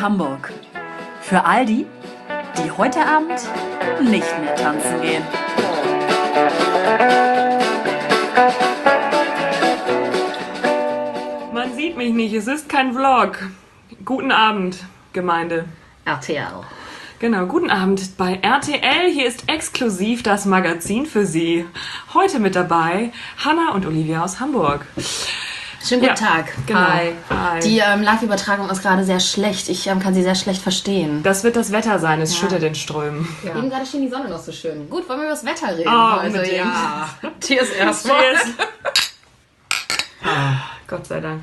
Hamburg. Für all die, die heute Abend nicht mehr tanzen gehen. Man sieht mich nicht, es ist kein Vlog. Guten Abend, Gemeinde. RTL. Genau, guten Abend bei RTL. Hier ist exklusiv das Magazin für Sie. Heute mit dabei Hannah und Olivia aus Hamburg. Schönen guten Tag. Genau. Hi. Hi. Die Live-Übertragung ist gerade sehr schlecht. Ich kann sie sehr schlecht verstehen. Das wird das Wetter sein, es schüttet in Strömen. Ja. Eben gerade schien die Sonne noch so schön. Gut, wollen wir über das Wetter reden? Unbedingt. Ja. Cheers erstmal. Cheers. Gott sei Dank.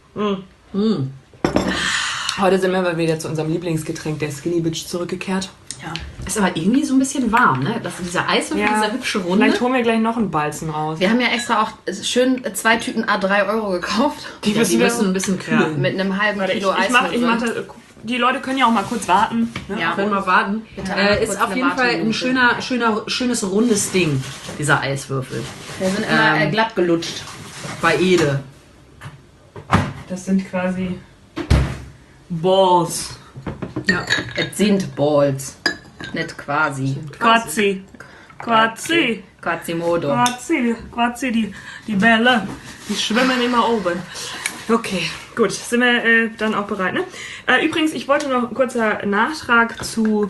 Heute sind wir wieder zu unserem Lieblingsgetränk, der Skinny Bitch, zurückgekehrt. Ja. Ist aber irgendwie so ein bisschen warm, ne? Dieser Eiswürfel, dieser hübsche Runde. Vielleicht holen wir gleich noch einen Balzen raus. Wir haben ja extra auch schön 2 Tüten A3 Euro gekauft. Die müssen ein bisschen kühlen. Mit einem halben Kilo Eis. Ich mach das, die Leute können ja auch mal kurz warten. Ne? Ja, Können wir warten. Ist auf jeden Fall ein schönes rundes Ding, dieser Eiswürfel. Wir sind immer glatt gelutscht. Bei Ede. Das sind quasi Balls. Ja. Es sind Balls. Nicht quasi. Quasi. Quasimodo. Quasi, die Bälle. Die schwimmen immer oben. Okay, gut. Sind wir dann auch bereit, ne? Übrigens, ich wollte noch ein kurzer Nachtrag zu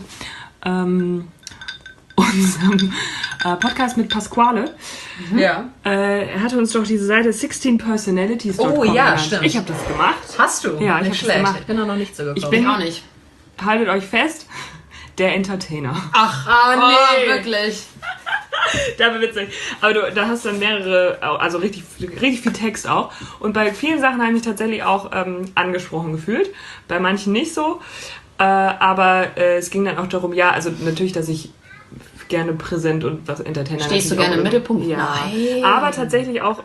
unserem Podcast mit Pasquale. Ja. Er hatte uns doch diese Seite 16 Personalities ja, stimmt. Ich habe das gemacht. Hast du? Ja, ich nicht hab das schlecht. gemacht. Ich bin da noch nicht so gekommen. Ich bin auch nicht. Haltet euch fest, der Entertainer. Ach, nee. Wirklich. Da war witzig. Aber da hast du dann mehrere, also richtig viel Text auch. Und bei vielen Sachen habe ich mich tatsächlich auch angesprochen gefühlt. Bei manchen nicht so. Aber es ging dann auch darum, ja, also natürlich, dass ich gerne präsent und was Entertainer. Stehst du gerne im Mittelpunkt? Ja. Nein. Aber tatsächlich auch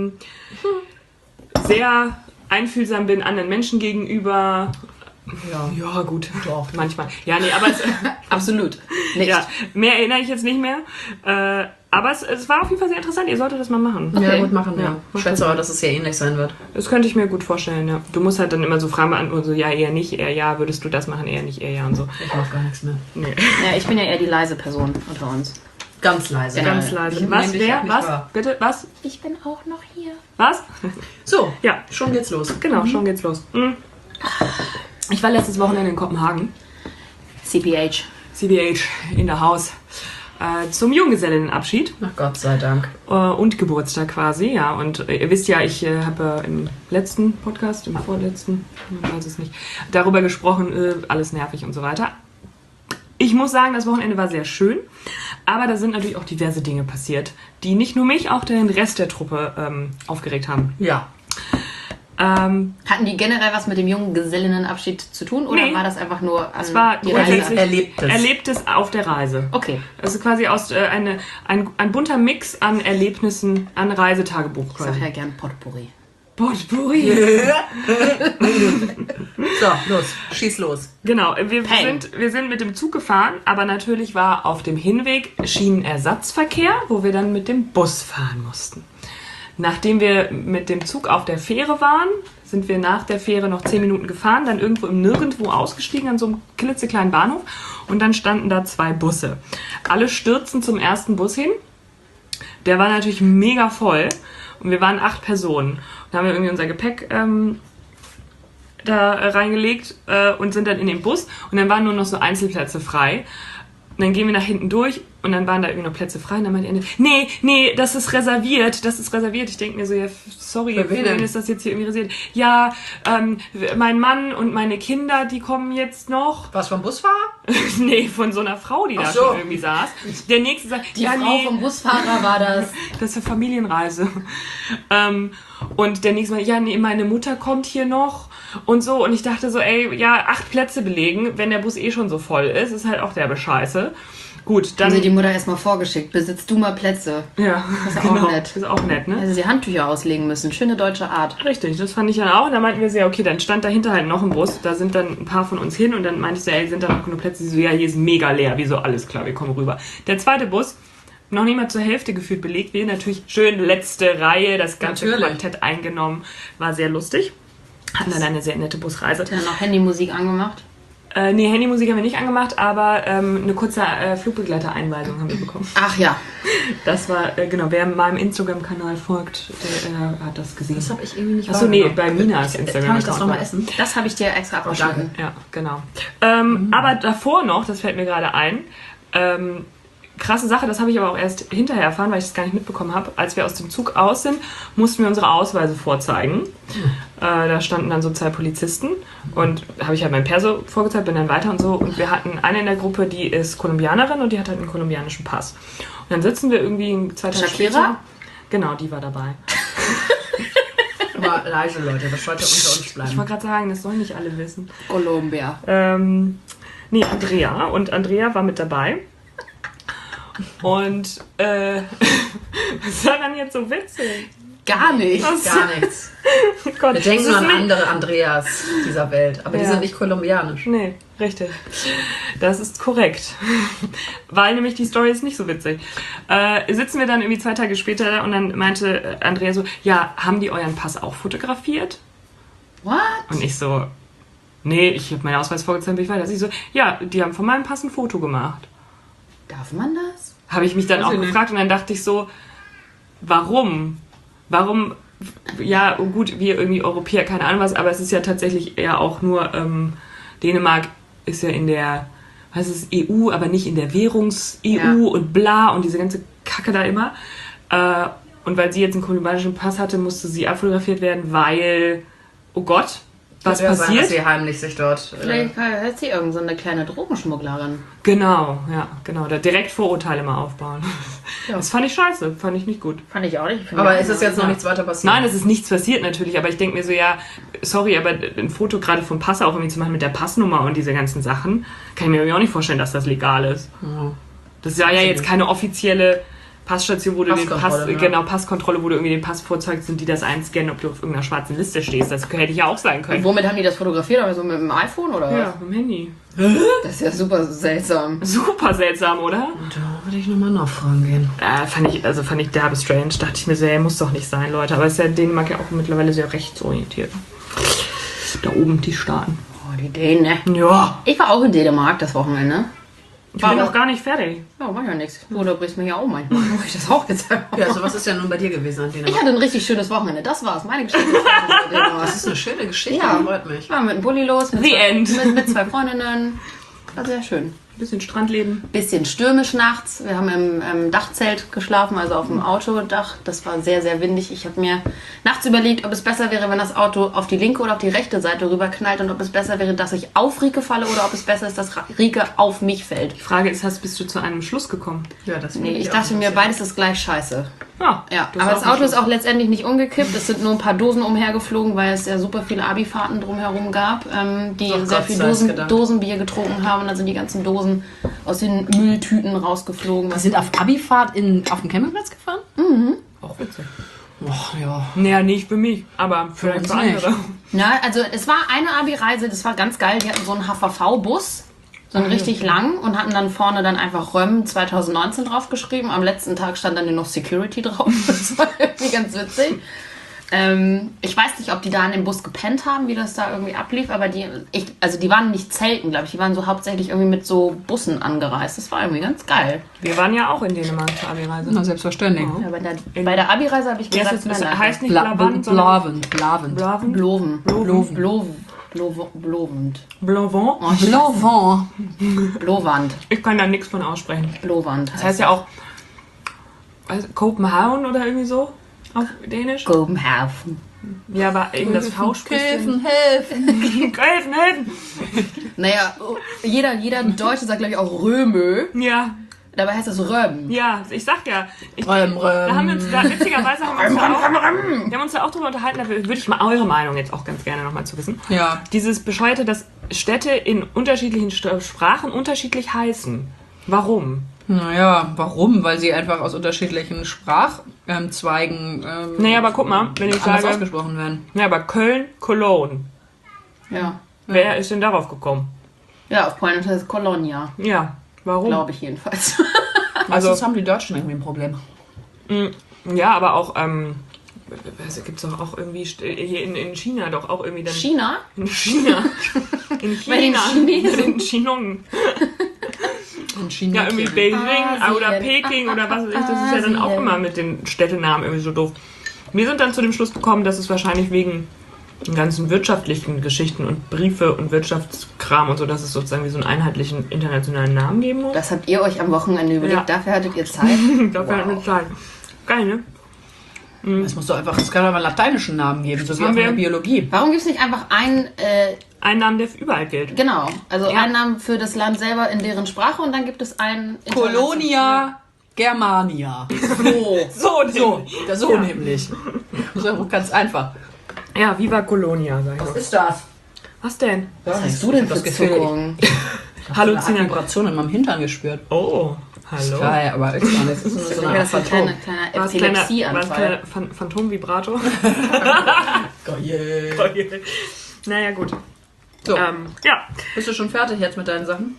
sehr einfühlsam bin anderen Menschen gegenüber. Ja, gut. Doch. Manchmal. Ja, nee, aber es, Absolut. Nicht. ja, mehr erinnere ich jetzt nicht mehr. Aber es war auf jeden Fall sehr interessant. Ihr solltet das mal machen. Ja, gut machen, Ja. ja. Ich schätze aber, dass es ja ähnlich sein wird. Das könnte ich mir gut vorstellen, ja. Du musst halt dann immer so Fragen beantworten, so ja, eher nicht, eher ja, würdest du das machen, eher nicht, eher ja und so. Ich mach gar nichts mehr. Nee. Ja, ich bin ja eher die leise Person unter uns. Ganz leise. Genau. Ganz leise. Ich Was, nehm dich wer, auch nicht was, wahr. bitte, was, Ich bin auch noch hier. was? So, Ja, schon geht's los. genau, schon geht's los. Ich war letztes Wochenende in Kopenhagen, CPH. CBH in der Haus, zum Junggesellinnenabschied. Ach Gott sei Dank. Und Geburtstag quasi, ja. Und ihr wisst ja, ich habe im letzten Podcast, im vorletzten, man weiß es nicht, darüber gesprochen, alles nervig und so weiter. Ich muss sagen, das Wochenende war sehr schön, aber da sind natürlich auch diverse Dinge passiert, die nicht nur mich, auch den Rest der Truppe aufgeregt haben. Ja. Hatten die generell was mit dem jungen Gesellinnenabschied zu tun oder Nee. war das einfach nur an Es war die Reise? grundsätzlich Erlebtes. Erlebtes auf der Reise. Okay. Also quasi aus ein bunter Mix an Erlebnissen, an Reisetagebuch Ich sag quasi. ja gern Potpourri. Potpourri. So, los. Schieß los. Genau, wir Peng. sind mit dem Zug gefahren, aber natürlich war auf dem Hinweg Schienenersatzverkehr, wo wir dann mit dem Bus fahren mussten. Nachdem wir mit dem Zug auf der Fähre waren, sind wir nach der Fähre noch 10 Minuten gefahren, dann irgendwo im Nirgendwo ausgestiegen an so einem klitzekleinen Bahnhof und dann standen da 2 Busse. Alle stürzen zum ersten Bus hin. Der war natürlich mega voll und wir waren 8 Personen. Und da haben wir irgendwie unser Gepäck da reingelegt und sind dann in den Bus und dann waren nur noch so Einzelplätze frei. Und dann gehen wir nach hinten durch und dann waren da irgendwie noch Plätze frei und dann meinte die eine, nee, das ist reserviert. Ich denke mir so, ja, sorry, für wen ist das jetzt hier irgendwie reserviert? Ja, mein Mann und meine Kinder, die kommen jetzt noch. Was vom Busfahrer? Nee, von so einer Frau, die da Ach so. schon irgendwie saß. Der nächste sagt, Die Frau vom Busfahrer war das. das ist eine Familienreise. Und der nächste Mal, ja, nee, meine Mutter kommt hier noch und so. Und ich dachte so, ey, ja, 8 Plätze belegen, wenn der Bus eh schon so voll ist halt auch derbe Scheiße. Gut, dann... Haben sie die Mutter erstmal vorgeschickt. Besitzt du mal Plätze. ja, Das ist auch nett. Das ist auch nett, ne? Also sie Handtücher auslegen müssen. Schöne deutsche Art. Richtig, das fand ich dann auch. Und da meinten wir so, ja, okay, dann stand dahinter halt noch ein Bus. Da sind dann ein paar von uns hin und dann meinte ich so, ey, sind da noch genug Plätze? Sie so, ja, hier ist mega leer. Wieso? Alles klar, wir kommen rüber. Der zweite Bus, noch nicht mal zur Hälfte gefühlt belegt. Wir natürlich schön letzte Reihe, das ganze Natürlich. Quartett eingenommen. War sehr lustig. Hatten dann eine sehr nette Busreise. Hat er noch Handymusik angemacht? Nee, Handymusik haben wir nicht angemacht, aber eine kurze Flugbegleitereinweisung haben wir bekommen. Ach ja. Das war, genau, wer meinem Instagram-Kanal folgt, der hat das gesehen. Das habe ich irgendwie nicht Achso, nee, bei Minas Instagram-Kanal. Kann ich das nochmal essen? Das habe ich dir extra abgeschnitten. Ja, genau. Aber davor noch, das fällt mir gerade ein, krasse Sache, das habe ich aber auch erst hinterher erfahren, weil ich das gar nicht mitbekommen habe. Als wir aus dem Zug aus sind, mussten wir unsere Ausweise vorzeigen. Da standen dann so 2 Polizisten und habe ich halt mein Perso vorgezeigt, bin dann weiter und so. Und wir hatten eine in der Gruppe, die ist Kolumbianerin und die hat halt einen kolumbianischen Pass. Und dann sitzen wir irgendwie 2 Tage später. Genau, die war dabei. Aber leise, Leute, das sollte unter uns bleiben. Ich wollte gerade sagen, das sollen nicht alle wissen. Colombia. Nee, Andrea. Und Andrea war mit dabei. Und was war dann jetzt so witzig? Gar nicht. Gar nichts. Oh Gott, Wir denken das nur ist an nicht- andere Andreas dieser Welt, aber die Ja. sind nicht kolumbianisch. Nee, richtig. Das ist korrekt. Weil nämlich die Story ist nicht so witzig. Sitzen wir dann irgendwie 2 Tage später und dann meinte Andrea so, ja, haben die euren Pass auch fotografiert? What? Und ich so, nee, ich habe meinen Ausweis vorgezeigt, bin ich weiter. Sie so, ja, die haben von meinem Pass ein Foto gemacht. Darf man das? Habe ich mich dann Weiß auch ich nicht. gefragt und dann dachte ich so, warum? Warum, ja gut, wir irgendwie Europäer, keine Ahnung was, aber es ist ja tatsächlich eher auch nur, Dänemark ist ja in der, was ist EU, aber nicht in der Währungs-EU Ja. und bla und diese ganze Kacke da immer. Und weil sie jetzt einen kolumbianischen Pass hatte, musste sie abfotografiert werden, weil, oh Gott, was Könnte ja sein, passiert? dass sie heimlich sich dort... Vielleicht hat sie irgend so eine kleine Drogenschmugglerin. Genau, ja, genau, da direkt Vorurteile mal aufbauen. Ja. Das fand ich scheiße, fand ich nicht gut. Fand ich auch nicht. Ich finde aber auch ist es jetzt noch ja. nichts weiter passiert? Nein, es ist nichts passiert natürlich, aber ich denke mir so, ja, sorry, aber ein Foto gerade vom Pass auch irgendwie zu machen mit der Passnummer und diese ganzen Sachen, kann ich mir irgendwie auch nicht vorstellen, dass das legal ist. Ja. Das ist ja jetzt keine offizielle Passstation, wo du den Pass, Passkontrolle, ne? genau, Passkontrolle, wo du irgendwie den Pass vorzeigst und die das einscannen, ob du auf irgendeiner schwarzen Liste stehst. Das hätte ich ja auch sein Und können. womit haben die das fotografiert? Aber so mit dem iPhone oder Ja, mit dem Handy. was? Das ist ja super seltsam. Super seltsam, oder? Da würde ich nochmal nachfragen gehen. Fand ich derbe strange. Dachte ich mir so, ey, muss doch nicht sein, Leute. Aber es ist ja Dänemark ja auch mittlerweile sehr rechtsorientiert. Da oben die Staaten. Oh, die Dänen, ne? Ja. Ich war auch in Dänemark das Wochenende. Ich bin noch gar nicht fertig. Ja, mach ja nichts. Du unterbrichst mich ja auch manchmal. Muss ich das auch jetzt sagen? Ja, also was ist denn nun bei dir gewesen an Ich Dänemark? hatte ein richtig schönes Wochenende. Das war's. Meine Geschichte. Das ist eine schöne Geschichte, Ja. freut mich. Ich war mit dem Bulli los. Mit The zwei, end. Mit 2 Freundinnen. War sehr schön. Ein bisschen Strandleben. Bisschen stürmisch nachts. Wir haben im Dachzelt geschlafen, also auf dem Autodach. Das war sehr, sehr windig. Ich habe mir nachts überlegt, ob es besser wäre, wenn das Auto auf die linke oder auf die rechte Seite rüberknallt und ob es besser wäre, dass ich auf Rike falle oder ob es besser ist, dass Rike auf mich fällt. Die Frage ist, bist du zu einem Schluss gekommen? Ja, das Nee, ich dachte mir, beides ist gleich scheiße. Ja, Ja, du hast aber das auch Auto einen ist auch letztendlich nicht umgekippt. Es sind nur ein paar Dosen umhergeflogen, weil es ja super viele Abi-Fahrten drumherum gab, die Doch, sehr Gott viel sei es gedacht. Dosenbier getrunken haben. Und dann sind die ganzen Dosen aus den Mülltüten rausgeflogen. Wir sind auf Abifahrt auf dem Campingplatz gefahren? Auch witzig. Och, ja. Naja, nicht für mich, aber vielleicht uns für andere. nicht. Na, also es war eine Abi-Reise, das war ganz geil. Die hatten so einen HVV-Bus, so einen richtig lang und hatten dann vorne dann einfach Röm 2019 draufgeschrieben. Am letzten Tag stand dann noch Security drauf. Das war irgendwie ganz witzig. Ich weiß nicht, ob die da in dem Bus gepennt haben, wie das da irgendwie ablief, aber die waren nicht zelten, glaube ich. Die waren so hauptsächlich irgendwie mit so Bussen angereist. Das war irgendwie ganz geil. Wir waren ja auch in Dänemark zur Abi-Reise. Na, selbstverständlich. Ja, bei der Abi-Reise habe ich Ja, gesagt, es nein, nein. heißt nicht Blavant, sondern Blavend. Blavant. Bloven. Bloven. Blovend. Blavant. Oh, ich- Blovant. Blowand. Ich kann da nichts von aussprechen. Blowand. Das heißt ja auch Kopenhagen oder irgendwie so auf Dänisch. Kopenhagen. Ja, aber eben das V spricht. Helfen, helfen. Helfen. Naja, jeder Deutsche sagt, glaube ich, auch Römö. Ja, Dabei heißt es Röm. ja, ich sag ja. Röm. Da haben wir uns da, witzigerweise wir haben uns da auch drüber unterhalten, da würde ich mal eure Meinung jetzt auch ganz gerne nochmal zu wissen. Ja. Dieses Bescheuerte, dass Städte in unterschiedlichen Sprachen unterschiedlich heißen. Warum? Naja, warum? Weil sie einfach aus unterschiedlichen Sprachzweigen Naja, aber guck mal, wenn ich anders sage, ausgesprochen werden. ja, aber Köln, Cologne. Ja. Wer ist denn darauf gekommen? Ja, auf Polnisch heißt es Kolonia. Ja, warum? Glaube ich jedenfalls. Also, das haben die Deutschen irgendwie ein Problem. Ja, aber auch gibt es doch auch irgendwie hier in China doch auch irgendwie dann. China? In China. In Bei den China. Chinesen. Bei den Chinong. In China. Ja, irgendwie Beijing Asien. oder Peking oder was weiß ich. Das ist ja dann auch Asien. immer mit den Städtenamen irgendwie so doof. Wir sind dann zu dem Schluss gekommen, dass es wahrscheinlich wegen den ganzen wirtschaftlichen Geschichten und Briefe und Wirtschaftskram und so, dass es sozusagen wie so einen einheitlichen internationalen Namen geben muss. Das habt ihr euch am Wochenende überlegt, Ja. dafür hattet ihr Zeit. Dafür hat mir Zeit. Geil, ne? Es muss doch einfach, es kann doch mal einen lateinischen Namen geben, so wie auch in der Biologie. Warum gibt es nicht einfach einen, Ein Name, der überall gilt. genau, also Ja. einen Namen für das Land selber in deren Sprache und dann gibt es einen... Colonia Germania. So nämlich. Das ist ja ganz einfach. Ja, Viva Colonia, sag ich Was noch. ist das? Was denn? Was hast du denn für das Gefühl, Zuckungen? Eine Halluzina. Vibration in meinem Hintern gespürt. Oh, hallo. Geil, aber echt gar nicht. Das ist so eine Art Das ist ein Phantom. kleiner War es kleiner Epilepsieanfall. Phantomvibrator? Geil. Naja, gut. So, Ja. bist du schon fertig jetzt mit deinen Sachen?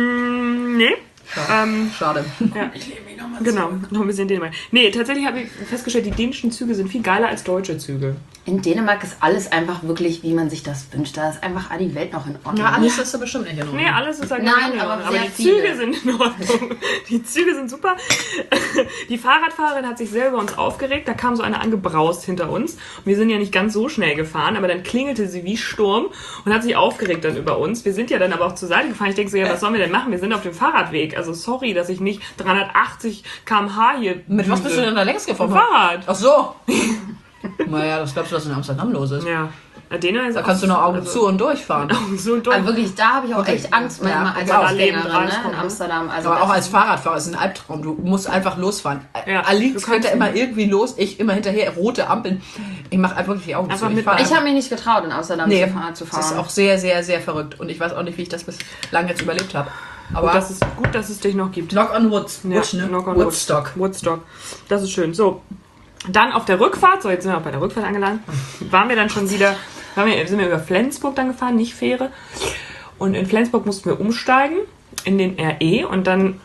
Nee. Schade. Ja. Genau, noch ein bisschen Dänemark. Nee, tatsächlich habe ich festgestellt, die dänischen Züge sind viel geiler als deutsche Züge. In Dänemark ist alles einfach wirklich, wie man sich das wünscht. Da ist einfach die Welt noch in Ordnung. Ja, alles ist da bestimmt nicht in Ordnung. Nee, alles ist halt Nein, in aber Ordnung. sehr die viele. Züge sind in Ordnung. Die Züge sind super. Die Fahrradfahrerin hat sich sehr über uns aufgeregt. Da kam so eine angebraust hinter uns. Und wir sind ja nicht ganz so schnell gefahren, aber dann klingelte sie wie Sturm und hat sich aufgeregt dann über uns. Wir sind ja dann aber auch zur Seite gefahren. Ich denke so, ja, was sollen wir denn machen? Wir sind auf dem Fahrradweg. Also sorry, dass ich nicht 380 km/h hier Mit was bist du denn da längst gefahren? Fahrrad. Ach so. Naja, das glaubst du, was in Amsterdam los ist. Ja. Dänemark ist Da auch kannst du noch Augen also- zu und durchfahren. So dumm. Aber wirklich, da habe ich auch echt Angst manchmal als ja, Fußgängerin, Leben ne, rauskommen, in ne? Amsterdam. Also Aber auch das- als Fahrradfahrer ist ein Albtraum. Du musst einfach losfahren. Ja, Alix du fährt kannst- ja immer irgendwie los, ich immer hinterher, rote Ampeln. Ich mache einfach wirklich die Augen Einfach zu. mit- fahr Ich habe mich nicht getraut, in Amsterdam nee, zu das ist fahren. auch sehr, sehr, sehr verrückt. Und ich weiß auch nicht, wie ich das bislang jetzt überlebt habe. Aber Das ist gut, dass es dich noch gibt. Knock on Wood. Ja, Wood, ne? knock on wood. Woodstock. Woodstock. Das ist schön. So, dann auf der Rückfahrt, so jetzt sind wir auch bei der Rückfahrt angelangt, waren wir dann schon wieder, sind wir über Flensburg dann gefahren, nicht Fähre. Und in Flensburg mussten wir umsteigen in den RE und dann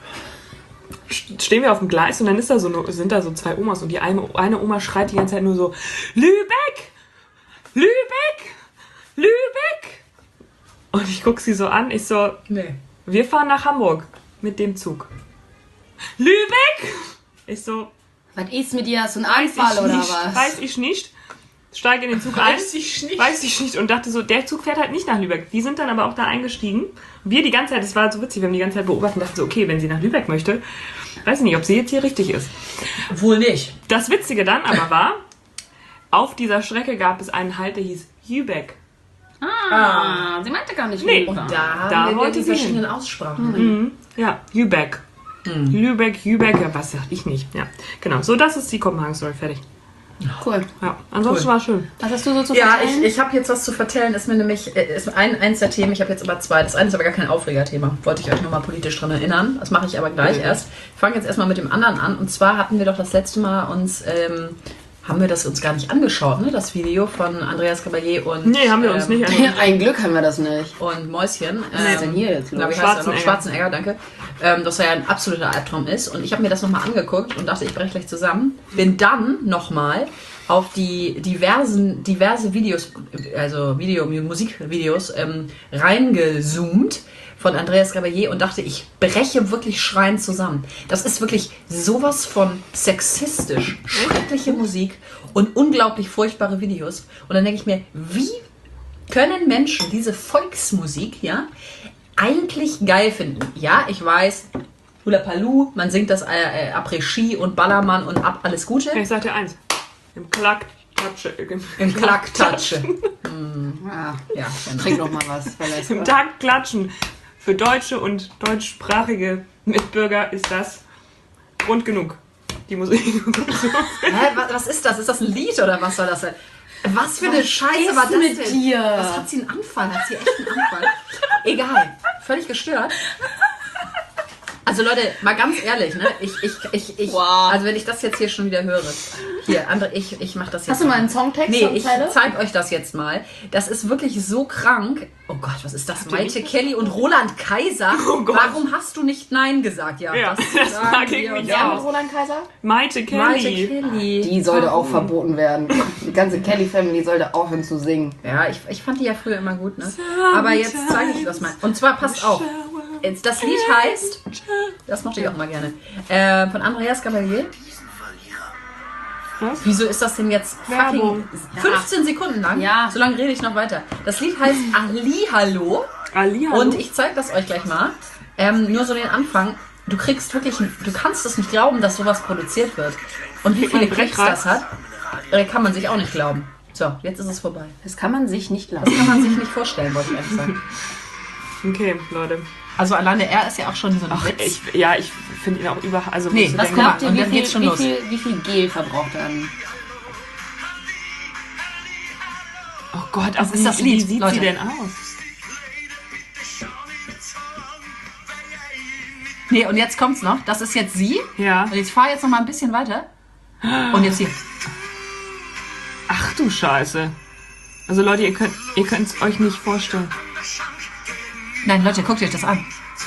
stehen wir auf dem Gleis und dann sind da so zwei Omas und die eine Oma schreit die ganze Zeit nur so, Lübeck! Lübeck! Lübeck! Und ich gucke sie so an, ich so, Nee. wir fahren nach Hamburg mit dem Zug. Lübeck! Ich so, Was ist mit dir? Hast du einen weiß Anfall ich oder nicht, was? weiß ich nicht. Steige in den Zug ein. Weiß ich nicht. Weiß ich nicht. Und dachte so, der Zug fährt halt nicht nach Lübeck. Die sind dann aber auch da eingestiegen. Wir die ganze Zeit, das war so witzig, wir haben die ganze Zeit beobachtet und dachten so, okay, wenn sie nach Lübeck möchte, weiß ich nicht, ob sie jetzt hier richtig ist. Wohl nicht. Das Witzige dann aber war, auf dieser Strecke gab es einen Halt, der hieß Lübeck. Sie meinte gar nicht Nee. Lübeck. Da haben wir wollte die sie verschiedenen Aussprachen. Ja, Lübeck. Lübeck, ja, was sag ich nicht. Ja, genau. So, das ist die Kopenhagen-Story. Fertig. Cool. Ja, ansonsten Cool. war es schön. Was hast du so zu Ja, vertellen? ich habe jetzt was zu vertellen. Ist mir nämlich ist eins der Themen. Ich habe jetzt aber zwei. Das eine ist aber gar kein Aufregerthema. Wollte ich euch nochmal politisch dran erinnern. Das mache ich aber gleich erst. Ich fange jetzt erstmal mit dem anderen an. Und zwar hatten wir doch das letzte Mal haben wir das uns gar nicht angeschaut, ne? Das Video von Andreas Caballé und Nee, haben wir uns nicht angeschaut. Ein Glück haben wir das nicht. und Mäuschen. Was ist denn hier jetzt los? Na, wie heißt er noch? Schwarzenegger. Schwarzenegger, danke. Dass er ja ein absoluter Albtraum ist. Und ich habe mir das nochmal angeguckt und dachte, ich breche gleich zusammen. Bin dann nochmal auf die diverse Videos, also Musikvideos reingezoomt von Andreas Caballé und dachte, ich breche wirklich schreiend zusammen. Das ist wirklich sowas von sexistisch, schreckliche Musik und unglaublich furchtbare Videos. Und dann denke ich mir, wie können Menschen diese Volksmusik, ja, eigentlich geil finden? Ja, ich weiß, Hula Paloo, man singt das Après-Ski und Ballermann und ab alles Gute. Ich sag dir eins. Im Klack-Tatsche. Im Klack-Tatsche. Ja, Ja, genau. trink noch mal was. Weil das Im Takt klatschen. Für deutsche und deutschsprachige Mitbürger ist das Grund genug. Die Musik. Hä, was ist das? Ist das ein Lied oder was soll das sein? Was für eine Scheiße ist war das mit denn? dir? Was hat sie einen Anfall? Hat sie echt einen Anfall? Egal. Völlig gestört. Also Leute, mal ganz ehrlich, ne? Wow. Also wenn ich das jetzt hier schon wieder höre. Hier, André, ich mach das jetzt. Hast du mal einen Songtext? Nee, ich Songzeile? zeig euch das jetzt mal. Das ist wirklich so krank. Oh Gott, was ist das? Maite Kelly und Roland Kaiser. Oh Gott. Warum hast du nicht Nein gesagt? Ja, Ja, das sagen mag ich wir mich uns. Ja, auch. mit Roland Kaiser? Maite Kelly. Maite Kelly. Die sollte auch verboten werden. Die ganze Kelly-Family sollte aufhören zu singen. Ja, ich fand die ja früher immer gut, ne? Aber jetzt zeige ich das mal. Und zwar, passt auf. Das Lied heißt, das mochte ich auch mal gerne, von Andreas Gabalier. Was? Wieso ist das denn jetzt Werbung. fucking 15 Sekunden lang? Ja. So lange rede ich noch weiter. Das Lied heißt Ali Hallo. Ali, hallo. Und ich zeige das euch gleich mal. Nur so den Anfang. Du kriegst wirklich, du kannst es nicht glauben, dass sowas produziert wird. Und wie Kriegt man viele Klicks Brechreiz? das hat, kann man sich auch nicht glauben. So, jetzt ist es vorbei. Das kann man sich nicht Das lassen. kann man sich nicht vorstellen, wollte ich ehrlich sagen. Okay, Leute. Also alleine er ist ja auch schon so ein Ach, Witz. ich finde ihn auch überhaupt. Also, Nee, wo ich so Was denke, glaubt ihr, und wie dann geht's schon los. wie viel Gel verbraucht er an? oh Gott, Was aber ist das wie Lied, sieht Leute? sie denn aus? Nee, und jetzt kommt's noch. Das ist jetzt sie. Ja. Und jetzt fahr jetzt noch mal ein bisschen weiter. Und jetzt hier. Ach du Scheiße. Also Leute, ihr könnt es euch nicht vorstellen. Nein, Leute, guckt euch das an.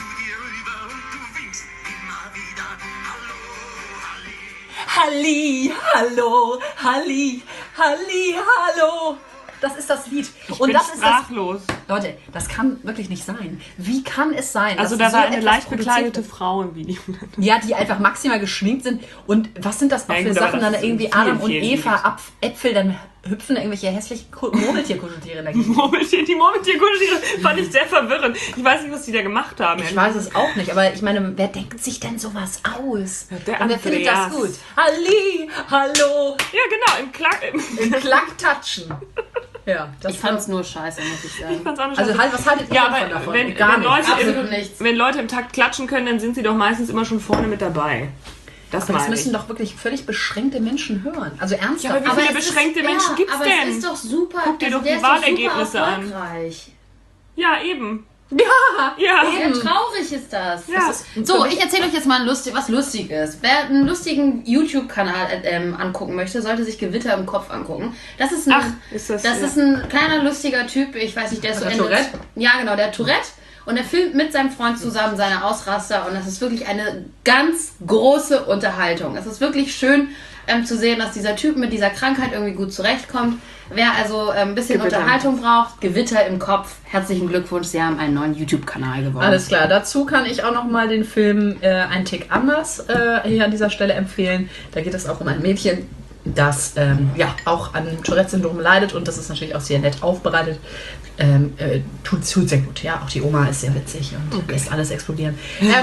Halli, hallo, Halli, Halli, hallo. Das ist das Lied. Ich Und bin das ist das. sprachlos. Leute, das kann wirklich nicht sein. Wie kann es sein? Also dass da war so eine etwas leicht produziert bekleidete wird? Frau im Video. Ja, die einfach maximal geschminkt sind. Und was sind das noch Ja, für gut, aber Sachen? das Dann ist in irgendwie vielen, Adam und vielen Eva, Videos. Äpfel, dann hüpfen irgendwelche hässlichen Murmeltierkuscheltiere dagegen. Die Murmeltierkuscheltiere fand ich sehr verwirrend. Ich weiß nicht, was die da gemacht haben. Ich weiß es auch nicht, aber ich meine, wer denkt sich denn sowas aus? Ja, der und wer findet das Andreas. gut? Halli, hallo, Ja, genau, im im Klack-Touchen. Ja, das Ich fand's nur scheiße, muss ich sagen. fand's auch nicht Also scheiße. halt, was haltet ihr Ja, davon? aber davon? wenn, Gar wenn, nicht. Leute Absolut im, nichts. wenn Leute im Takt klatschen können, dann sind sie doch meistens immer schon vorne mit dabei. Das Aber das meine ich. müssen doch wirklich völlig beschränkte Menschen hören. Also ernsthaft. Ja, aber wie viele es beschränkte ist, Menschen gibt's aber denn? es ist doch super. Guck dir doch der die ist doch Wahlergebnisse super an. erfolgreich. Ja, eben. Ja, Ja. Ja, traurig ist das. Ja. Das ist, so, ich erzähle euch jetzt mal was Lustiges. Wer einen lustigen YouTube-Kanal angucken möchte, sollte sich Gewitter im Kopf angucken. Das ist ein, Ach, ist das- ja. ist ein kleiner, lustiger Typ. Ich weiß nicht, der ist so der Ende. Tourette? Ja, genau, der Tourette. Und er filmt mit seinem Freund zusammen seine Ausraster. Und das ist wirklich eine ganz große Unterhaltung. Es ist wirklich schön zu sehen, dass dieser Typ mit dieser Krankheit irgendwie gut zurechtkommt. Wer also ein bisschen Gewitter im Unterhaltung braucht, Gewitter im Kopf, herzlichen Glückwunsch, Sie haben einen neuen YouTube-Kanal gewonnen. Alles klar, dazu kann ich auch noch mal den Film Ein Tick anders hier an dieser Stelle empfehlen. Da geht es auch um ein Mädchen, das ja auch an Tourette-Syndrom leidet und das ist natürlich auch sehr nett aufbereitet. Tut sehr gut, ja. Auch die Oma ist sehr witzig und lässt alles explodieren.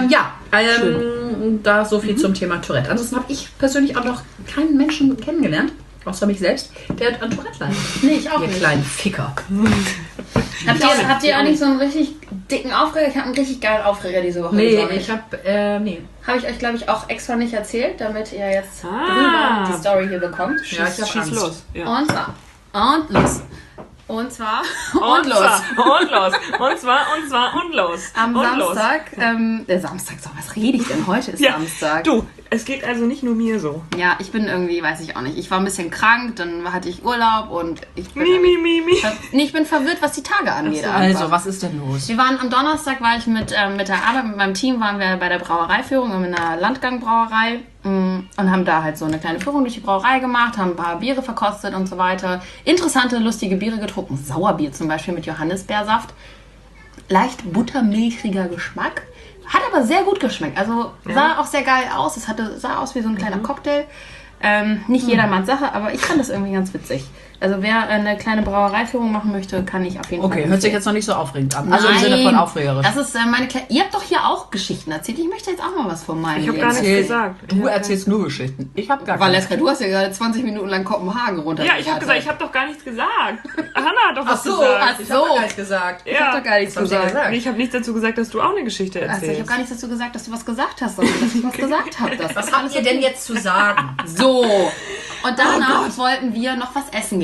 Da so viel zum Thema Tourette. Ansonsten habe ich persönlich auch noch keinen Menschen kennengelernt, außer mich selbst, der an Tourette leidet. Nee, ich auch Ihr nicht. kleinen Ficker. Habt ihr eigentlich so einen richtig dicken Aufreger? Ich habe einen richtig geilen Aufreger diese Woche. Nee, gesammelt. ich habe, nee. Habe ich euch, glaube ich, auch extra nicht erzählt, damit ihr jetzt Ah. drüber die Story hier bekommt. Ja, ich hab Schieß Angst. los. Ja. Und zwar. Und los. Und zwar. Und los. Und los. Und zwar und los. Am und Samstag. Samstag, so, was rede ich denn? Heute ist Ja, Samstag. du, es geht also nicht nur mir so. Ja, ich bin irgendwie, weiß ich auch nicht. Ich war ein bisschen krank, dann hatte ich Urlaub und ich bin, Mi. Nee, ich bin verwirrt, was die Tage angeht. Ach so, einfach. Also, was ist denn los? Wir waren am Donnerstag, war ich mit der Arbeit, mit meinem Team, waren wir bei der Brauereiführung in einer Landgang-Brauerei und haben da halt so eine kleine Führung durch die Brauerei gemacht, haben ein paar Biere verkostet und so weiter. Interessante, lustige Biere getrunken. Sauerbier zum Beispiel mit Johannisbeersaft. Leicht buttermilchiger Geschmack. Hat aber sehr gut geschmeckt. Also sah auch sehr geil aus. Es sah aus wie so ein kleiner Cocktail. Nicht jedermanns Sache, aber ich fand das irgendwie ganz witzig. Also wer eine kleine Brauereiführung machen möchte, kann ich auf jeden Fall Okay, hört sich empfehlen. jetzt noch nicht so aufregend an. Also im Sinne von aufregerisch. Das ist meine kleine. Ihr habt doch hier auch Geschichten erzählt. Ich möchte jetzt auch mal was von meinen. Ich habe gar nichts Erzähl. gesagt. Du erzählst nur Geschichten. Ich habe gar keine. Valeska, du hast ja gerade 20 Minuten lang Kopenhagen runter. Ja, ich habe gesagt, ich habe doch gar nichts gesagt. Hannah hat doch was Ach so, gesagt. ich habe gar nichts gesagt. Ich hab doch gar nichts Was habt ihr gesagt. gesagt? Nee, ich habe nichts dazu gesagt, dass du auch eine Geschichte Also, erzählst. ich habe gar nichts dazu gesagt, dass du was gesagt hast, sondern dass ich was gesagt habe. Was habt ihr denn jetzt zu sagen? So. Und danach wollten wir noch was essen gehen.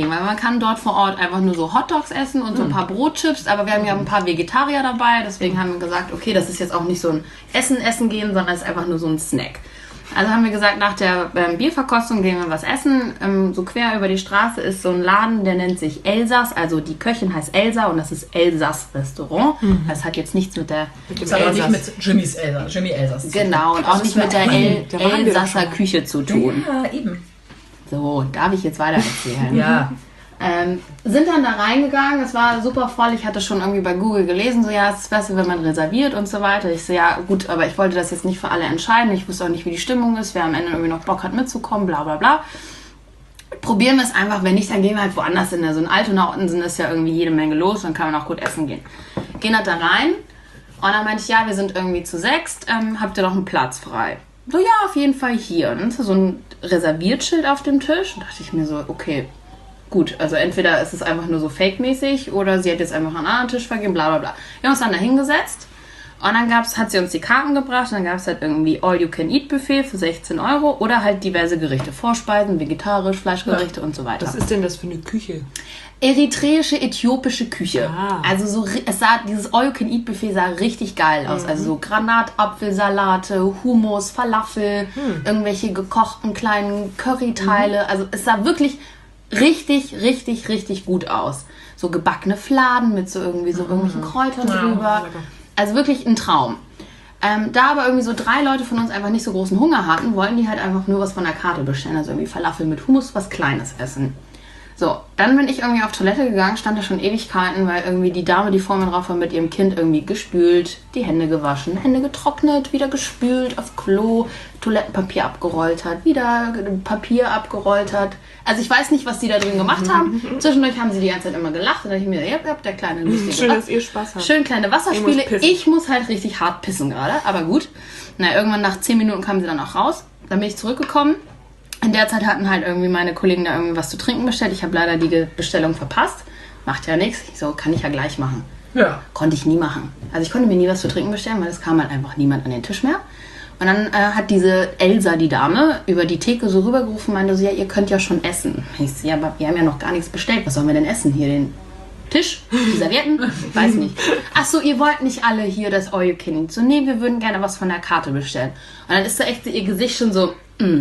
kriegen, weil man kann dort vor Ort einfach nur so Hotdogs essen und so ein paar Brotchips, aber wir haben ja ein paar Vegetarier dabei, deswegen haben wir gesagt, okay, das ist jetzt auch nicht so ein Essen gehen, sondern es ist einfach nur so ein Snack. Also haben wir gesagt, nach der Bierverkostung gehen wir was essen. So quer über die Straße ist so ein Laden, der nennt sich Elsass. Also die Köchin heißt Elsa und das ist Elsass Restaurant. Das hat jetzt nichts mit der... Das hat auch nicht mit Jimmy Elsass. Genau, und auch nicht mit der Elsasser Küche zu tun. Ja, eben. So, darf ich jetzt weiter erzählen? Ja. Sind dann da reingegangen, es war super voll, ich hatte schon irgendwie bei Google gelesen, so ja, es ist besser, wenn man reserviert und so weiter. Ich so, ja gut, aber ich wollte das jetzt nicht für alle entscheiden, ich wusste auch nicht, wie die Stimmung ist, wer am Ende irgendwie noch Bock hat mitzukommen, bla bla bla. Probieren wir es einfach, wenn nicht, dann gehen wir halt woanders hin. Also in Altona-Ottensen ist ja irgendwie jede Menge los, dann kann man auch gut essen gehen. Gehen halt da rein und dann meinte ich, ja, wir sind irgendwie zu 6, habt ihr noch einen Platz frei? So, ja, auf jeden Fall hier. Und dann ist da so ein Reserviertschild auf dem Tisch und dachte ich mir so, okay, gut, also entweder ist es einfach nur so fake-mäßig oder sie hat jetzt einfach einen anderen Tisch vergeben, bla bla bla. Wir haben uns dann da hingesetzt und dann hat sie uns die Karten gebracht und dann gab es halt irgendwie All-You-Can-Eat-Buffet für 16 € oder halt diverse Gerichte, Vorspeisen, vegetarisch, Fleischgerichte und so weiter. Was ist denn das für eine Küche? Eritreische, äthiopische Küche. Ah. Also so, dieses All-You-Can-Eat-Buffet sah richtig geil aus. Also so Granatapfelsalate, Hummus, Falafel, irgendwelche gekochten kleinen Curryteile. Also es sah wirklich richtig, richtig, richtig gut aus. So gebackene Fladen mit so irgendwie so irgendwelchen Kräutern drüber. Also wirklich ein Traum. Da aber irgendwie so 3 Leute von uns einfach nicht so großen Hunger hatten, wollten die halt einfach nur was von der Karte bestellen. Also irgendwie Falafel mit Hummus, was Kleines essen. So, dann bin ich irgendwie auf Toilette gegangen, stand da schon Ewigkeiten, weil irgendwie die Dame, die vor mir drauf war, mit ihrem Kind irgendwie gespült, die Hände gewaschen, Hände getrocknet, wieder gespült, aufs Klo, Toilettenpapier abgerollt hat, wieder Papier abgerollt hat. Also ich weiß nicht, was die da drin gemacht haben. Zwischendurch haben sie die ganze Zeit immer gelacht. Und dann dachte ich mir, ja, der kleine lustige. Schön, dass ihr Spaß habt. Schön kleine Wasserspiele. Ich muss halt richtig hart pissen gerade, aber gut. Na, irgendwann nach 10 Minuten kamen sie dann auch raus. Dann bin ich zurückgekommen. In der Zeit hatten halt irgendwie meine Kollegen da irgendwie was zu trinken bestellt. Ich habe leider die Bestellung verpasst. Macht ja nichts. Ich so, kann ich ja gleich machen. Ja. Konnte ich nie machen. Also ich konnte mir nie was zu trinken bestellen, weil es kam halt einfach niemand an den Tisch mehr. Und dann hat diese Elsa, die Dame, über die Theke so rübergerufen, meinte so, ja, ihr könnt ja schon essen. Ich so, ja, aber wir haben ja noch gar nichts bestellt. Was sollen wir denn essen? Hier den Tisch? Die Servietten? Ich weiß nicht. Ach so, ihr wollt nicht alle hier das All-You-Can-Eat. So, nee, wir würden gerne was von der Karte bestellen. Und dann ist da echt so ihr Gesicht schon so,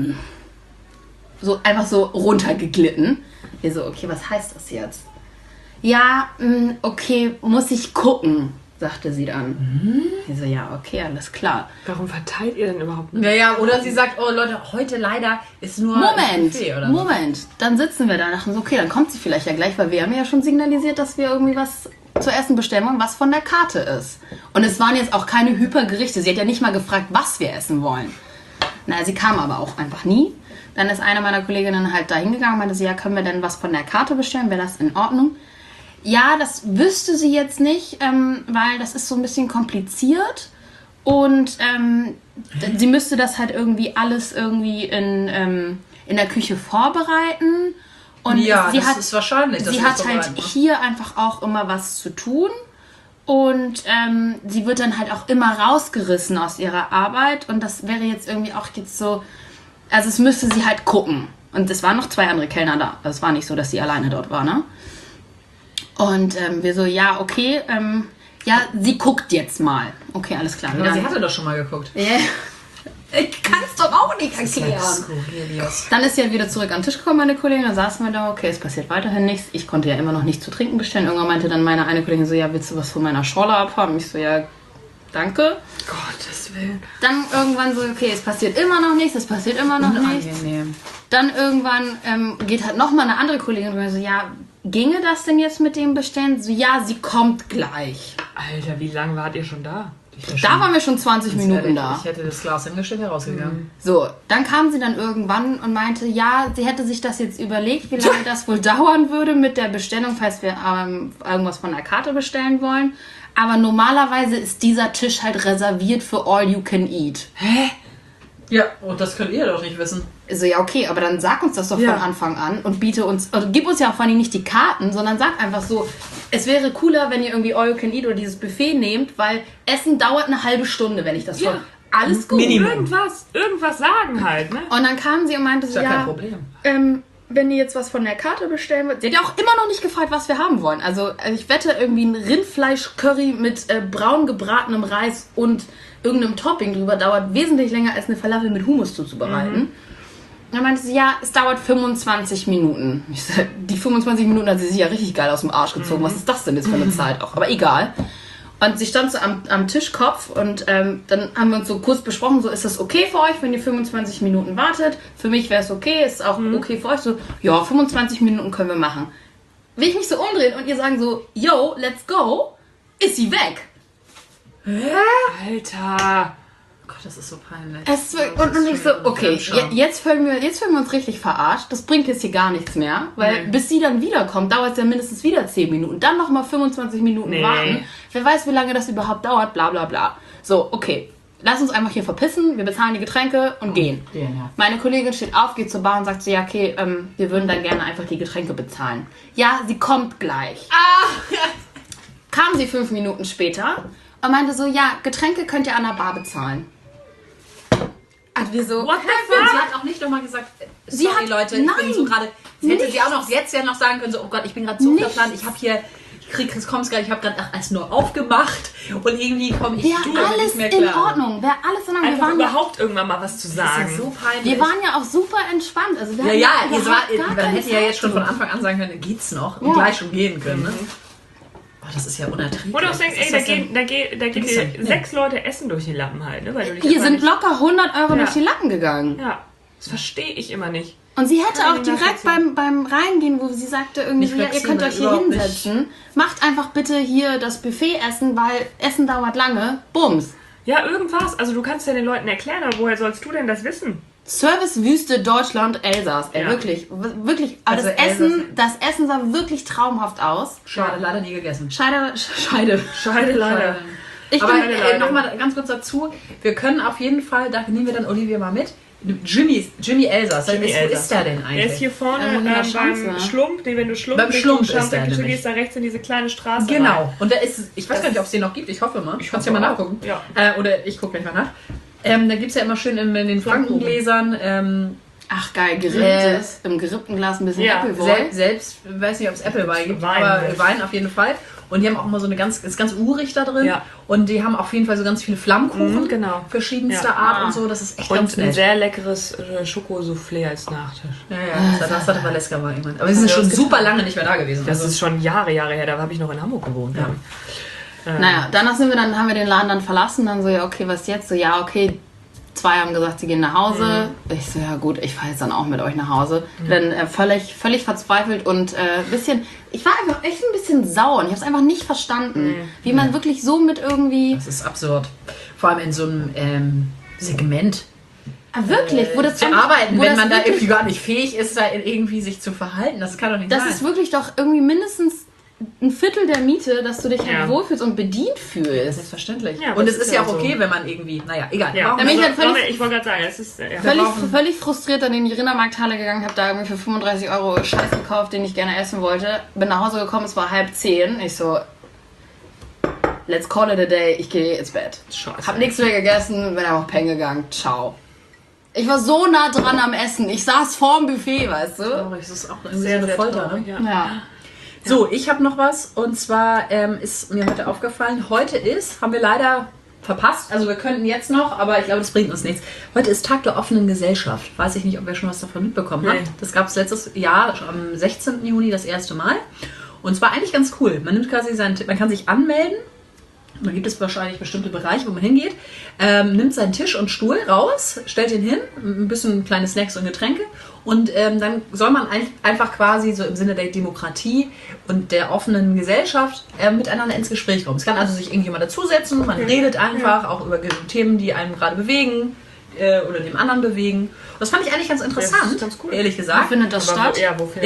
so einfach so runtergeglitten. Wir so, okay, was heißt das jetzt? Ja, okay, muss ich gucken, sagte sie dann. Ich so, ja, okay, alles klar. Warum verteilt ihr denn überhaupt nicht? Naja, oder sie sagt, oh Leute, heute leider ist nur ein Buffet oder so. Moment. Dann sitzen wir da und dachten so, okay, dann kommt sie vielleicht ja gleich, weil wir haben ja schon signalisiert, dass wir irgendwie was zu essen bestellen wollen, was von der Karte ist. Und es waren jetzt auch keine Hypergerichte. Sie hat ja nicht mal gefragt, was wir essen wollen. Na, sie kam aber auch einfach nie. Dann ist eine meiner Kolleginnen halt da hingegangen und meinte sie, ja, können wir denn was von der Karte bestellen? Wäre das in Ordnung? Ja, das wüsste sie jetzt nicht, weil das ist so ein bisschen kompliziert und sie müsste das halt irgendwie alles irgendwie in der Küche vorbereiten. Und ja, sie das hat, ist wahrscheinlich. Sie hat halt hier einfach auch immer was zu tun und sie wird dann halt auch immer rausgerissen aus ihrer Arbeit und das wäre jetzt irgendwie auch jetzt so, also es müsste sie halt gucken. Und es waren noch 2 andere Kellner da. Also es war nicht so, dass sie alleine dort war, ne? Und wir so, ja, okay, ja, sie guckt jetzt mal. Okay, alles klar. Aber sie hatte doch schon mal geguckt. Yeah. Ich kann es doch auch nicht erklären. Dann ist sie halt wieder zurück an den Tisch gekommen, meine Kollegin. Dann saßen wir da, okay, es passiert weiterhin nichts. Ich konnte ja immer noch nichts zu trinken bestellen. Irgendwann meinte dann meine eine Kollegin so, ja, willst du was von meiner Schorle abhaben? Ich so, ja, danke. Gottes Willen. Dann irgendwann so, okay, es passiert immer noch nichts, es passiert immer noch nichts. Dann irgendwann geht halt nochmal eine andere Kollegin und so, ja, ginge das denn jetzt mit dem Bestellen? So, ja, sie kommt gleich. Alter, wie lange wart ihr schon da? Da waren wir schon 20 Minuten da. Ich hätte das Glas hingestellt, herausgegangen. So, dann kam sie dann irgendwann und meinte, ja, sie hätte sich das jetzt überlegt, wie lange das wohl dauern würde mit der Bestellung, falls wir irgendwas von der Karte bestellen wollen. Aber normalerweise ist dieser Tisch halt reserviert für All You Can Eat. Hä? Ja, und das könnt ihr doch nicht wissen. Also ja, okay, aber dann sag uns das doch von Anfang an und biete uns, also gib uns ja auch vor allem nicht die Karten, sondern sag einfach so, es wäre cooler, wenn ihr irgendwie All You Can Eat oder dieses Buffet nehmt, weil Essen dauert eine halbe Stunde, wenn ich das von... Alles gut. Irgendwas sagen halt, ne? Und dann kam sie und meinte so, Ist ja kein Problem. wenn ihr jetzt was von der Karte bestellen wollt. Sie hat ja auch immer noch nicht gefragt, was wir haben wollen. Also ich wette, irgendwie ein Rindfleisch-Curry mit braun gebratenem Reis und irgendeinem Topping drüber dauert wesentlich länger als eine Falafel mit Hummus zuzubereiten. Dann meinte sie, ja, es dauert 25 Minuten. Ich sag, die 25 Minuten hat sie sich ja richtig geil aus dem Arsch gezogen. Was ist das denn jetzt für eine Zeit auch? Aber egal. Und sie stand so am Tischkopf und dann haben wir uns so kurz besprochen, so, ist das okay für euch, wenn ihr 25 Minuten wartet? Für mich wäre es okay, ist auch okay für euch? So, ja, 25 Minuten können wir machen. Will ich mich so umdrehen und ihr sagen so, yo, let's go, ist sie weg. Alter. Oh Gott, das ist so peinlich. Und ich so, okay, jetzt fühlen wir uns richtig verarscht. Das bringt jetzt hier gar nichts mehr. Weil bis sie dann wiederkommt, dauert es ja mindestens wieder 10 Minuten. Dann nochmal 25 Minuten warten. Wer weiß, wie lange das überhaupt dauert, bla bla bla. So, okay. Lass uns einfach hier verpissen, wir bezahlen die Getränke und gehen. Ja. Meine Kollegin steht auf, geht zur Bar und sagt so, ja, okay, wir würden dann gerne einfach die Getränke bezahlen. Ja, sie kommt gleich. Kam sie 5 Minuten später und meinte so, ja, Getränke könnt ihr an der Bar bezahlen. Und wir so, what the fuck? Sie hat auch nicht nochmal gesagt, sorry Leute, ich bin so gerade, sie hätte sie auch noch jetzt ja noch sagen können, so, oh Gott, ich bin gerade so verplant, ich habe hier, ich habe gerade alles nur aufgemacht und irgendwie komme ich alles nicht mehr klar. in Ordnung, wäre alles in Ordnung. Einfach überhaupt irgendwann mal was zu sagen. Das ist ja so peinlich. Wir waren ja auch super entspannt. Also wir man hätte ja jetzt schon von Anfang an sagen können, geht's noch, und gleich schon gehen können, ne? Oh, das ist ja unerträglich. Oder auch denkst, ey, da gehen dir 6 Leute essen durch die Lappen halt, ne? Weil du dich hier sind locker 100 Euro durch die Lappen gegangen. Ja, das verstehe ich immer nicht. Und sie hätte auch direkt beim Reingehen, wo sie sagte, irgendwie, so, ja, ihr könnt euch hier hinsetzen, macht einfach bitte hier das Buffet essen, weil Essen dauert lange. Bums. Ja, irgendwas. Also du kannst ja den Leuten erklären, aber woher sollst du denn das wissen? Servicewüste Deutschland, Elsass, ey, wirklich. Aber also das Essen sah wirklich traumhaft aus. Schade, leider nie gegessen. Scheide, leider. Aber nochmal ganz kurz dazu, wir können auf jeden Fall, da nehmen wir dann Olivia mal mit, Jimmy Elsass. Wo ist der denn eigentlich? Er ist hier vorne beim Schlump, wenn du Schlump ist der du gehst da rechts in diese kleine Straße Genau. rein. Und da ist, ich weiß gar nicht, ob es den noch gibt, ich hoffe mal. Ich kann es ja mal nachgucken. Ja. Oder ich gucke gleich mal nach. Da gibt es ja immer schön in den Frankengläsern. Ach geil, geripptes. Im gerippten Glas ein bisschen Appleboy. Selbst, weiß nicht, ob es Appleboy gibt, aber Wein auf jeden Fall. Und die haben auch immer so ist ganz urig da drin. Ja. Und die haben auf jeden Fall so ganz viele Flammkuchen. Verschiedenster Art und so. Das ist echt ganz nett. Und ein sehr leckeres Schokosoufflé als Nachtisch. Ja, das hatte Valeska mal irgendwann. Aber sie sind schon super lange nicht mehr da gewesen. Das ist schon Jahre her. Da habe ich noch in Hamburg gewohnt. Ja. Naja, danach haben wir den Laden dann verlassen. Dann so, ja, okay, was jetzt? So, ja, okay. 2 haben gesagt, sie gehen nach Hause. Ich so, ja gut, ich fahre jetzt dann auch mit euch nach Hause. Dann völlig verzweifelt und ich war einfach echt ein bisschen sauer. Und ich habe es einfach nicht verstanden, wie man wirklich so mit irgendwie... Das ist absurd. Vor allem in so einem Segment. Wirklich? Wo das zu arbeiten, wenn man da irgendwie gar nicht fähig ist, da irgendwie sich zu verhalten. Das kann doch nicht sein. Das ist wirklich doch irgendwie mindestens ein Viertel der Miete, dass du dich halt wohlfühlst und bedient fühlst. Selbstverständlich. Ja, und es ist ja auch okay, wenn man irgendwie, naja, egal. Ja. Ich wollte gerade sagen, es ist völlig frustriert dann in die Rindermarkthalle gegangen, habe da irgendwie für 35 € Scheiß gekauft, den ich gerne essen wollte. Bin nach Hause gekommen, es war 9:30. Ich so, let's call it a day, ich gehe ins Bett. Scheiße. Hab nichts mehr gegessen, bin einfach pennen gegangen. Ciao. Ich war so nah dran am Essen. Ich saß vorm Buffet, weißt du? Das ist auch irgendwie sehr, sehr Folter, traurig, ne? Ja. So, ich habe noch was und zwar ist mir heute aufgefallen, haben wir leider verpasst, also wir könnten jetzt noch, aber ich glaube, das bringt uns nichts. Heute ist Tag der offenen Gesellschaft. Weiß ich nicht, ob ihr schon was davon mitbekommen habt. Das gab es letztes Jahr, am 16. Juni das erste Mal. Und zwar eigentlich ganz cool. Man nimmt quasi man kann sich anmelden. Da gibt es wahrscheinlich bestimmte Bereiche, wo man hingeht, nimmt seinen Tisch und Stuhl raus, stellt ihn hin, ein bisschen kleine Snacks und Getränke und dann soll man einfach quasi so im Sinne der Demokratie und der offenen Gesellschaft miteinander ins Gespräch kommen. Es kann also sich irgendjemand dazusetzen, man redet einfach auch über Themen, die einen gerade bewegen oder dem anderen bewegen. Das fand ich eigentlich ganz interessant, ganz cool. Ehrlich gesagt. Wo findet das statt?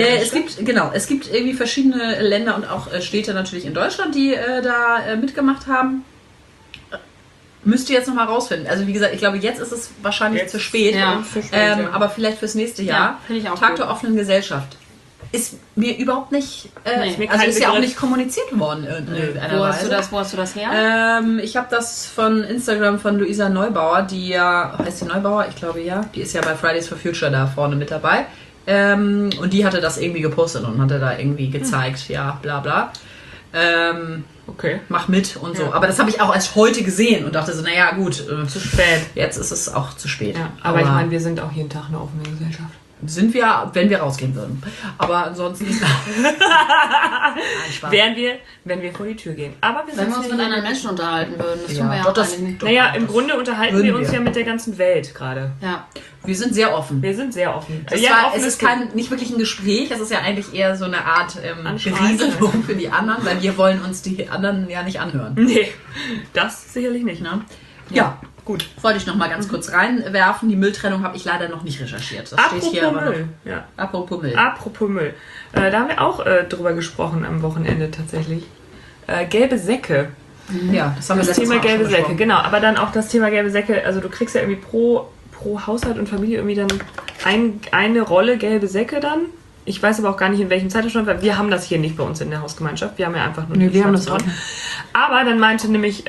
Es gibt irgendwie verschiedene Länder und auch Städte natürlich in Deutschland, die da mitgemacht haben. Müsst ihr jetzt nochmal rausfinden. Also wie gesagt, ich glaube, jetzt ist es wahrscheinlich zu spät. Ja, aber vielleicht fürs nächste Jahr. Finde ich auch Tag gut. der offenen Gesellschaft. Ist mir überhaupt nicht, ist ja auch nicht kommuniziert worden in irgendeiner Weise. Wo hast du das her? Ich habe das von Instagram von Luisa Neubauer, die ja, heißt die Neubauer? Ich glaube ja. Die ist ja bei Fridays for Future da vorne mit dabei. Und die hatte das irgendwie gepostet und hatte da irgendwie gezeigt, ja, bla bla. Okay. Mach mit und so. Ja. Aber das habe ich auch erst heute gesehen und dachte so, naja gut, Zu spät. jetzt ist es auch zu spät. Ja, aber ich meine, wir sind auch jeden Tag eine offene Gesellschaft. sind wir, wenn wir rausgehen würden. Aber ansonsten Nein, Spaß. Wenn wir vor die Tür gehen. Aber wir Wenn sitzen wir uns ja mit hier anderen Menschen unterhalten würden, das Ja, tun wir ja doch, auch das- eigentlich nicht. Naja, im Grunde unterhalten würden wir uns wir. ja mit der ganzen Welt gerade. Ja. Wir sind sehr offen. Wir sind sehr offen. Es ist nicht wirklich ein Gespräch, es ist ja eigentlich eher so eine Art Anschreien. Berieselung für die anderen, weil wir wollen uns die anderen ja nicht anhören. Nee, das sicherlich nicht. Ne? Ja, Gut. wollte ich noch mal ganz kurz reinwerfen. Die Mülltrennung habe ich leider noch nicht recherchiert. Das Apropos steht hier aber noch. Müll. Ja. Apropos Müll. Apropos Müll. Da haben wir auch drüber gesprochen am Wochenende tatsächlich. Gelbe Säcke. Ja, das haben wir Das letztes Thema Mal auch schon gelbe Säcke, besprochen. genau. Aber dann auch das Thema gelbe Säcke. Also du kriegst ja irgendwie pro Haushalt und Familie irgendwie dann eine Rolle gelbe Säcke dann. Ich weiß aber auch gar nicht, in welchem Zeitraum, weil wir haben das hier nicht bei uns in der Hausgemeinschaft. Wir haben ja einfach nur Nee, die wir haben das Schwarzbraun. auch. Aber dann meinte nämlich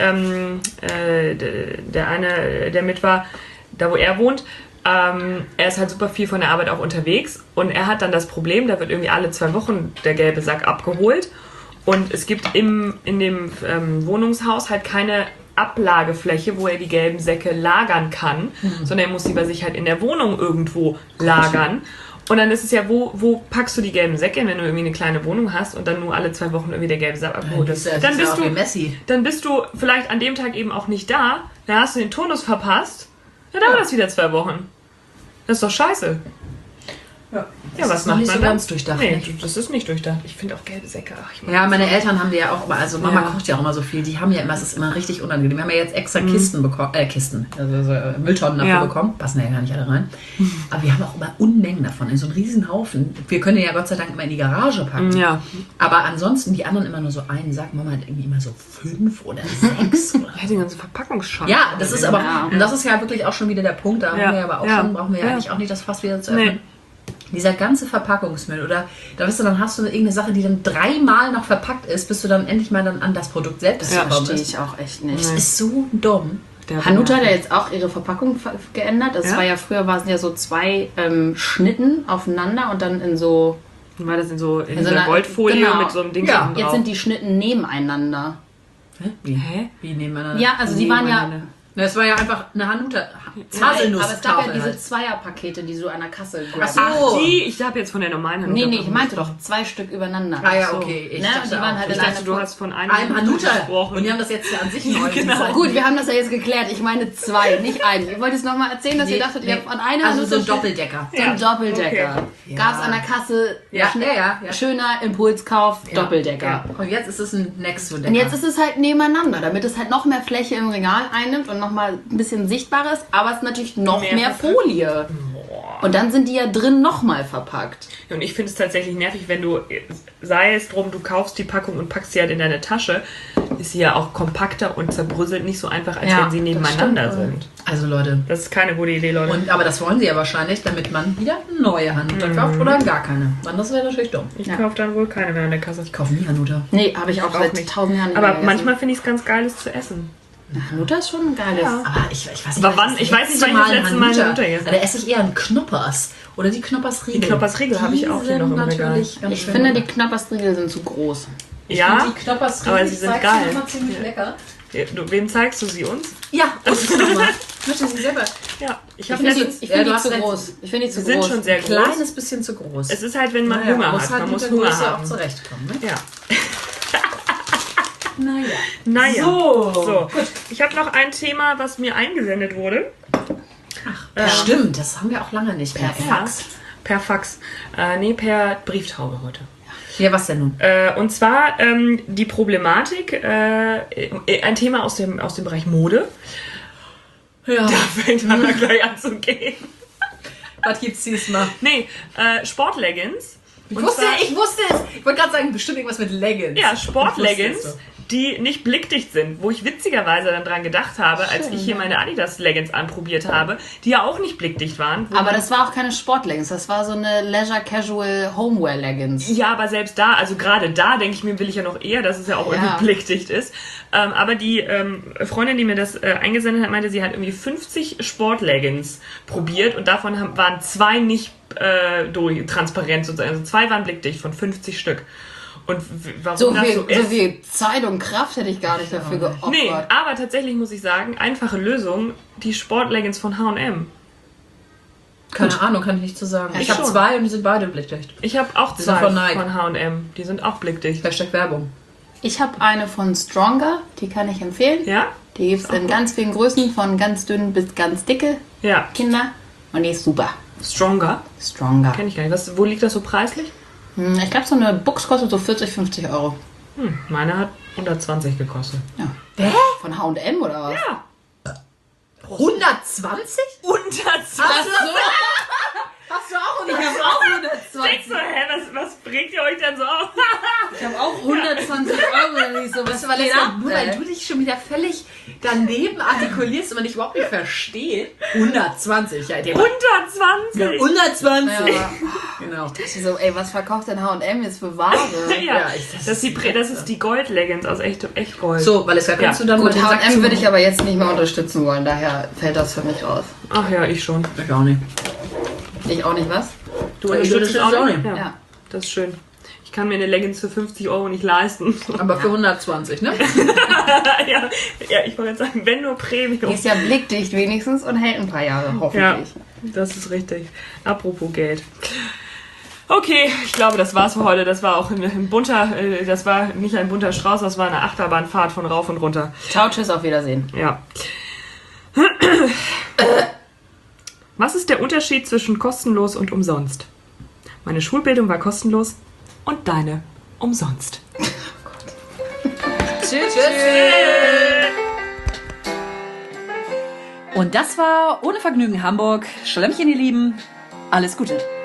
der eine, der mit war, da wo er wohnt, er ist halt super viel von der Arbeit auch unterwegs und er hat dann das Problem, da wird irgendwie alle 2 Wochen der gelbe Sack abgeholt und es gibt in dem Wohnungshaus halt keine Ablagefläche, wo er die gelben Säcke lagern kann, sondern er muss sie bei sich halt in der Wohnung irgendwo lagern. Und dann ist es ja, wo packst du die gelben Säcke, wenn du irgendwie eine kleine Wohnung hast und dann nur alle 2 Wochen irgendwie der gelbe Sack abgeholt ist. Dann bist du vielleicht an dem Tag eben auch nicht da, dann hast du den Turnus verpasst, dann dauert das wieder 2 Wochen. Das ist doch scheiße. Ja, Ja, was ist noch macht nicht man so dann? ganz durchdacht. Nee, Ne? das ist nicht durchdacht. Ich finde auch gelbe Säcke. Ach, ich mag Ja, das meine so. Eltern haben die ja auch immer, also Mama Ja. kocht ja auch immer so viel, die haben ja immer, es ist immer richtig unangenehm. Wir haben ja jetzt extra Kisten bekommen, also so Mülltonnen dafür Ja. bekommen, passen ja gar nicht alle rein. Aber wir haben auch immer Unmengen davon, in so einem riesen Haufen. Wir können den ja Gott sei Dank immer in die Garage packen. Ja. Aber ansonsten, die anderen immer nur so einen Sack, Mama hat irgendwie immer so 5 oder 6. Ja, den ganzen Verpackungsschrank. Ja, das ist aber, Ja. und das ist ja wirklich auch schon wieder der Punkt, da Ja. haben wir aber auch Ja. schon, brauchen wir ja Ja. eigentlich auch nicht das Fass wieder zu öffnen. Nee. Dieser ganze Verpackungsmüll, oder da weißt du, dann hast du irgendeine Sache, die dann 3-mal noch verpackt ist, bis du dann endlich mal dann an das Produkt selbst Das gekommen verstehe bist. ich auch echt nicht. Das ist so dumm. Hanuta hat ja jetzt auch ihre Verpackung geändert. Das Ja? war ja früher, waren es ja so 2 Schnitten aufeinander und dann in so... War das in so so einer einer- Goldfolie genau. mit so einem Ding Ja, oben Jetzt drauf? sind die Schnitten nebeneinander. Wie? Hä? Wie nebeneinander? Ja, also die waren ja... Nebeneinander. Das war ja einfach eine Hanuta. Nein, aber es gab ja Haselnusstafel diese halt. Zweierpakete, die so an der Kasse graben. so. Ach, ich habe jetzt von der normalen Hanuta. Nee, ich meinte doch 2 Stück übereinander. Ah ja, So. okay. Ich Ne? dachte Und die waren auch. halt Ich in dachte, einer du hast von einem Einem Hanuta. gesprochen. Und die haben das jetzt ja an sich neu Genau. designt. Gut, wir haben das ja jetzt geklärt. Ich meine 2, nicht einen. Ihr wollt es nochmal erzählen, dass ihr dachtet, ihr habt von einer Also so ein Hanuta- Doppeldecker. So ein Doppeldecker. Okay. Gab es Ja. an der Kasse. Ja, Schn- ja. Schöner Impulskauf, Ja. Doppeldecker. Ja. Und jetzt ist es ein Next-Decker. Und jetzt ist es halt nebeneinander, damit es halt noch mehr Fläche im Regal einnimmt und nochmal ein bisschen sichtbarer ist, aber es ist natürlich noch Mehr mehr verpackt. Folie. Und dann sind die ja drin nochmal verpackt. Und ich finde es tatsächlich nervig, wenn du, sei es drum, du kaufst die Packung und packst sie halt in deine Tasche, ist sie ja auch kompakter und zerbröselt nicht so einfach, als Ja, wenn sie das nebeneinander stimmt. sind. Also Leute. Das ist keine gute Idee, Leute. Aber das wollen sie ja wahrscheinlich, damit man wieder eine neue Hanuta kauft oder gar keine. Dann das wäre natürlich dumm. Ich Ja. kaufe dann wohl keine mehr an der Kasse. Ich kaufe nie Hanuta. Nee, habe ich auch auch seit nicht. 1000 Jahren nicht Aber mehr gegessen. manchmal finde ich es ganz geil, es zu essen. Hanuta ist schon ein geiles. Ja. Aber ich weiß nicht, Aber wann- ich weiß nicht, wann ich das letzte Mal Hanuta gegessen Da esse ich eher einen Knoppers. Oder die Knoppersriegel. Die Knoppersriegel habe ich auch hier noch im Regal. natürlich ganz Ich schön finde, lecker. die Knoppersriegel sind zu groß. Ja, Die Knoppersriegel, aber sie ich sind zeig geil. immer ziemlich lecker. Wem zeigst du sie uns? Ja, und nochmal. Möchte sie selber. Ja, ich Ich habe finde die, letztens... ich find du die hast zu recht. groß. Ich finde die zu Sie sind groß. schon sehr Ein groß. kleines bisschen zu groß. Es ist halt, wenn man Naja, Hunger muss hat. halt Man mit muss der Hunger Größe auch haben. zurechtkommen. Ne? Ja. Naja. Naja. So. Ich habe noch ein Thema, was mir eingesendet wurde. Stimmt, das haben wir auch lange nicht mehr. Fax. Per Fax. Nee, per Brieftaube heute. Ja, was denn nun? Und zwar die Problematik, ein Thema aus dem Bereich Mode. Ja. Fängt an, da gleich an zu gehen. Was gibt's diesmal? Nee, Sportleggings. Ich Und wusste, zwar- ich wusste es. Ich wollte gerade sagen, bestimmt irgendwas mit Leggings. Ja, Ich Sportleggings, wusste es so. die nicht blickdicht sind, wo ich witzigerweise dann dran gedacht habe, als ich hier meine Adidas-Leggings anprobiert habe, die ja auch nicht blickdicht waren. wo Aber man- das war auch keine Sportleggings, das war so eine Leisure Casual Homeware Leggings. Ja, aber selbst da, also gerade da denke ich mir, will ich ja noch eher, dass es ja auch Ja. irgendwie blickdicht ist. Aber die Freundin, die mir das eingesendet hat, meinte, sie hat irgendwie 50 Sportleggings probiert und davon waren 2 nicht transparent sozusagen. Also 2 waren blickdicht von 50 Stück. Und warum So das viel, so ist? so viel Zeit und Kraft hätte ich gar nicht dafür geopfert. Nee, aber tatsächlich muss ich sagen, einfache Lösung, die Sportleggings von H&M. Keine Ahnung, kann ich nicht zu sagen. Ich Ich habe schon. 2 und die sind beide blickdicht. Ich habe auch Die sind 2 von Nike. von H&M. Die sind auch blickdicht. Hashtag Werbung. Ich habe eine von Stronger, die kann ich empfehlen. Ja? Die gibt es in ganz vielen Größen, von ganz dünn bis ganz dicke Ja. Kinder. Und die ist super. Stronger. Stronger. Kenn ich gar nicht. Wo liegt das so preislich? Ich glaube, so eine Buchs kostet so 40, 50 Euro. Meine hat 120 gekostet. Ja. Von H&M oder was? Ja. 120? Unter 20. Hast du auch Ich habe auch 120. So, hä, was bringt ihr euch denn so auf? Ich habe auch 120 Euro. Und ich so, was weil, geht ab, nur weil du dich schon wieder völlig daneben artikulierst und man dich überhaupt nicht versteht. 120, ja. Der 120. 120. Ja. Genau. Ich so, ey, was verkauft denn H&M jetzt für Ware? Ja, das das ist die Gold-Leggings aus echt Gold. So, Valeska, kannst Ja. du dann Gut, mal den Sack H&M würde ich zumachen? aber jetzt nicht mehr unterstützen wollen. Daher fällt das für mich raus. Ach ja, ich schon. Ich auch nicht. Ich auch nicht, was? Du Ich unterstützt es unterstütze auch auch nicht? nicht. Ja. Ja. Das ist schön. Ich kann mir eine Leggings für 50 Euro nicht leisten. Aber für 120, ne? ja, ich wollte jetzt sagen, wenn nur Premium. Die ist ja blickdicht wenigstens und hält ein paar Jahre, Ja, hoffentlich. das ist richtig. Apropos Geld. Okay, ich glaube, das war's für heute. Das war auch ein bunter, das war nicht ein bunter Strauß, das war eine Achterbahnfahrt von rauf und runter. Ciao, tschüss, auf Wiedersehen. Ja. Was ist der Unterschied zwischen kostenlos und umsonst? Meine Schulbildung war kostenlos und deine umsonst. Tschüss. Und das war Ohne Vergnügen Hamburg. Schlemmchen, ihr Lieben. Alles Gute.